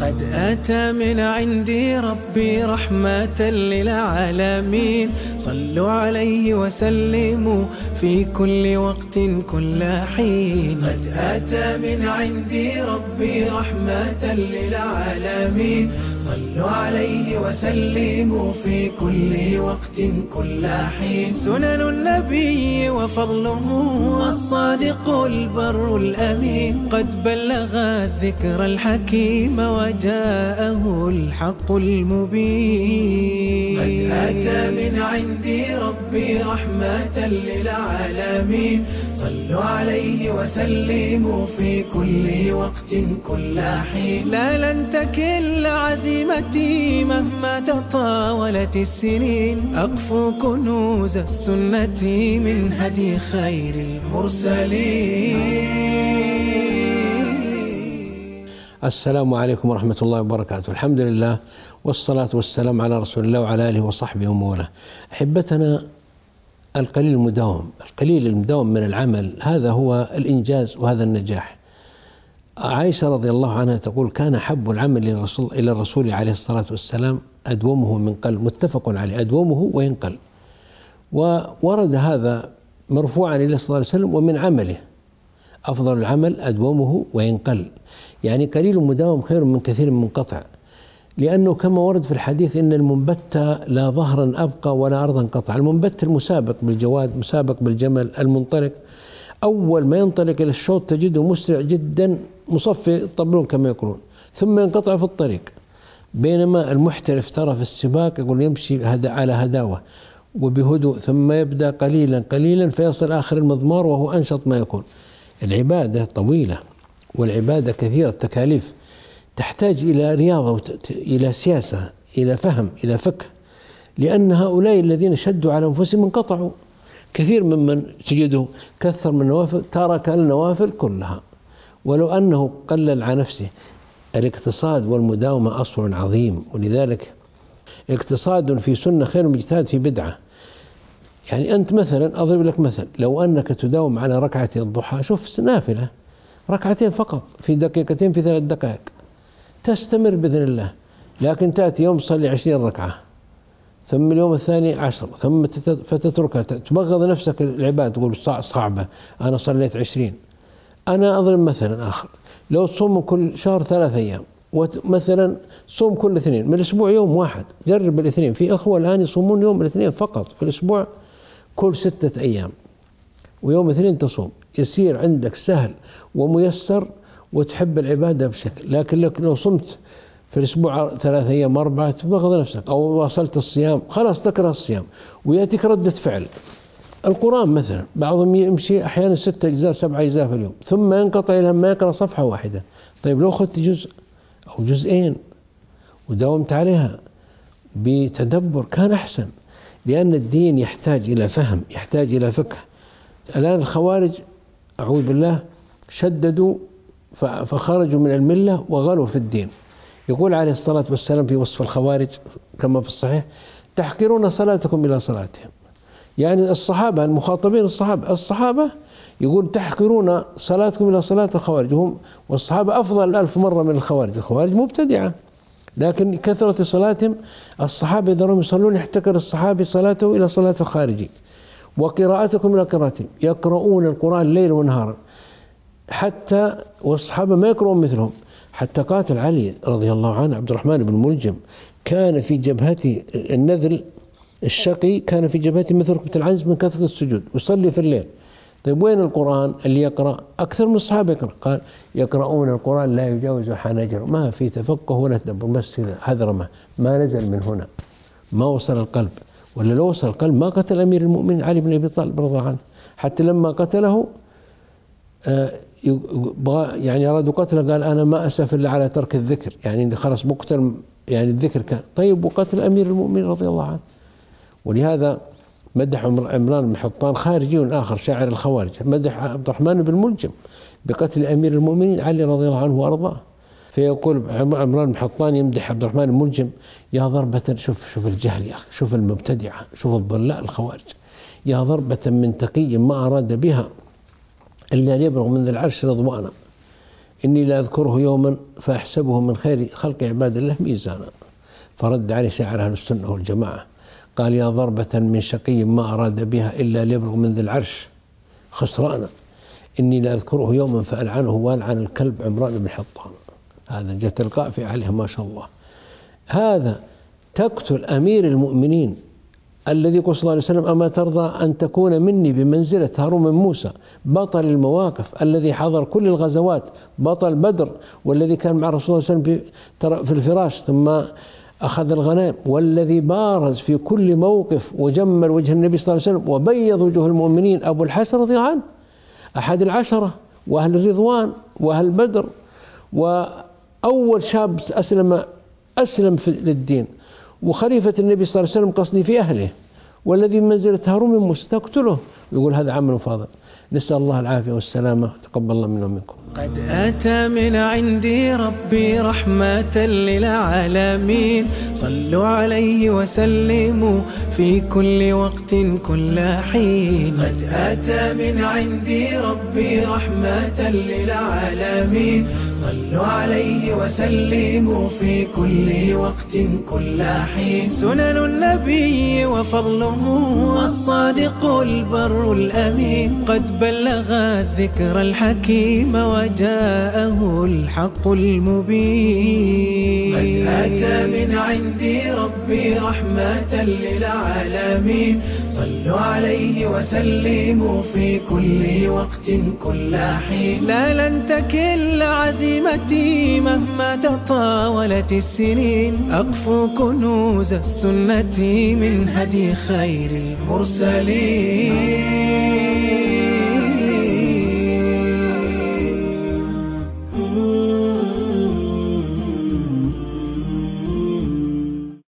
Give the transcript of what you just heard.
قد أتى من عندي ربي رحمة للعالمين، صلوا عليه وسلموا في كل وقت كل حين. قد أتى من عندي ربي رحمة للعالمين، صلوا عليه وسلموا في كل وقت كل حين. سنن النبي وفضله الصادق البر الأمين، قد بلغ الذكر الحكيم وجاءه الحق المبين. قد أتى من عندي ربي رحمة للعالمين، صلوا عليه وسلموا في كل وقت كل حين. لا لن تكل عزيمتي مهما تطاولت السنين، أقفو كنوز السنة من هدي خير المرسلين. السلام عليكم ورحمة الله وبركاته. الحمد لله والصلاة والسلام على رسول الله وعلى آله وصحبه وموله. أحبتنا، القليل المداوم من العمل، هذا هو الإنجاز وهذا النجاح. عائشة رضي الله عنها تقول: كان حب العمل إلى الرسول عليه الصلاة والسلام أدومه من قل، متفق عليه، أدومه وينقل. وورد هذا مرفوعا إلى صلى الله عليه وسلم: ومن عمله أفضل العمل أدومه وينقل، يعني قليل مداوم خير من كثير منقطع، لأنه كما ورد في الحديث: إن المنبت لا ظهرا أبقى ولا أرضا قطع. المنبت المسابق بالجواد، مسابق بالجمل، المنطلق، أول ما ينطلق إلى الشوط تجده مسرع جدا، مصفي الطبلون كما يقولون، ثم ينقطع في الطريق. بينما المحترف ترى في السباق يقول يمشي على هداوة وبهدوء، ثم يبدأ قليلا قليلا فيصل آخر المضمار وهو أنشط ما يكون. العبادة طويلة، والعبادة كثيرة التكاليف، تحتاج إلى رياضة، إلى سياسة، إلى فهم، إلى فقه، لأن هؤلاء الذين شدوا على أنفسهم انقطعوا. كثير ممن تجده كثر من النوافل ترك النوافل كلها، ولو أنه قلل على نفسه. الاقتصاد والمداومة أصل عظيم، ولذلك اقتصاد في سنة خير من اجتهاد في بدعة. يعني أنت مثلا، أضرب لك مثل: لو أنك تداوم على ركعة الضحى، شوف نافلة ركعتين فقط في دقيقتين، في 3 دقائق، تستمر بإذن الله. لكن تأتي يوم تصلي 20 ركعة، ثم اليوم الثاني 10، ثم فتتركها، تبغض نفسك العبادة، تقول صعبة، أنا صليت 20. أنا أضرب مثلا آخر: لو تصوم كل شهر 3 أيام، ومثلا صوم كل اثنين، من الأسبوع يوم واحد، جرب الاثنين. في أخوة الآن يصومون يوم الاثنين فقط في الأسبوع، كل 6 أيام، ويوم اثنين تصوم، يصير عندك سهل وميسر وتحب العبادة بشكل. لكن لو صمت في الأسبوع 3 أيام 4 تبغض نفسك، أو واصلت الصيام خلاص تكره الصيام، ويأتيك ردة فعل. القرآن مثلا بعضهم يمشي أحيانا 6 أجزاء 7 أجزاء في اليوم، ثم ينقطع إلى ما يقرأ صفحة واحدة. طيب لو أخذت جزء أو جزئين وداومت عليها بتدبر كان أحسن، لأن الدين يحتاج إلى فهم، يحتاج إلى فقه. الآن الخوارج أعوذ بالله شددوا فخرجوا من الملة وغلوا في الدين. يقول عليه الصلاة والسلام في وصف الخوارج كما في الصحيح: تحقرون صلاتكم إلى صلاتهم. يعني الصحابة المخاطبين، الصحابة يقول تحقرون صلاتكم إلى صلاة الخوارج، والصحابة أفضل 1000 مرة من الخوارج. الخوارج مبتدعة، لكن كثرة صلاتهم، الصحابة إذا هم يصلون يحتقر الصحابي صلاته إلى صلاة الخارجي. وقراءتكم إلى قراءتهم، يقرؤون القرآن ليل ونهار، حتى والصحابة ما يقرؤون مثلهم. حتى قاتل علي رضي الله عنه عبد الرحمن بن ملجم، كان في جبهته النذل الشقي، كان في جبهته مثل ركبة العنز من كثرة السجود، ويصلي في الليل. طيب وين القرآن اللي يقرأ؟ أكثر من الصحابة يقرأ. قال: يقرؤون القرآن لا يجاوز حناجر. ما في تفقه ولا تدبر، بس هذرمة، ما نزل من هنا، ما وصل القلب. ولا لو وصل القلب ما قتل أمير المؤمنين علي بن أبي طالب رضي الله عنه. حتى لما قتله يعني أرادوا قتله، قال: أنا ما أسف إلا على ترك الذكر، يعني خلاص مقتل، يعني الذكر كان. طيب وقتل أمير المؤمنين رضي الله عنه. ولهذا مدح عمران بن حطان خارجي آخر شاعر الخوارج، مدح عبد الرحمن بن ملجم بقتل أمير المؤمنين علي رضي الله عنه وأرضاه. فيقول عمران بن حطان يمدح عبد الرحمن بن ملجم: يا ضربة، شوف الجهل يا أخي، شوف المبتدعة، شوف الضلاء الخوارج، يا ضربة من تقي ما أراد بها إلا أن يبلغ من ذي العرش رضوانا. إني لا أذكره يوما فأحسبه من خير خلق عباد الله ميزانا. فرد عليه شاعر أهل السنة والجماعة قال: يا ضربة من شقي ما أراد بها إلا ليبلغ من ذي العرش خسرانا، إني لا أذكره يوما فألعنه وألعن الكلب عمران بن حطان. هذا جت القافية عليه ما شاء الله. هذا تقتل أمير المؤمنين الذي قال صلى الله عليه وسلم: أما ترضى أن تكون مني بمنزلة هارون بن موسى بطل المواقف الذي حضر كل الغزوات، بطل بدر، والذي كان مع الرسول صلى الله عليه وسلم في الفراش ثم أخذ الغنائم، والذي بارز في كل موقف وجمل وجه النبي صلى الله عليه وسلم وبيض وجوه المؤمنين، أبو الحسن رضي الله عنه أحد العشرة وأهل الرضوان وأهل بدر، وأول شاب أسلم للدين، وخليفة النبي صلى الله عليه وسلم قصدي في أهله، والذي من منزلة هارون بن موسى تقتله. يقول هذا عمل فاضل. نسأل الله العافية والسلامة، تقبل الله منا ومنكم. قد أتى من عندي ربي رحمة للعالمين، صلوا عليه وسلموا في كل وقت كل حين. قد أتى من عندي ربي رحمة للعالمين، صلوا عليه وسلموا في كل وقت كل حين. سنن النبي وفضله الصادق البر الأمين، قد بلغ الذكر الحكيم وجاءه الحق المبين. قد أتى من عندي ربي رحمة للعالمين، صلوا عليه وسلموا في كل وقت كل حين. لا لن تكل عزيمتي مهما تطاولت السنين، أقفو كنوز السنة من هدي خير المرسلين.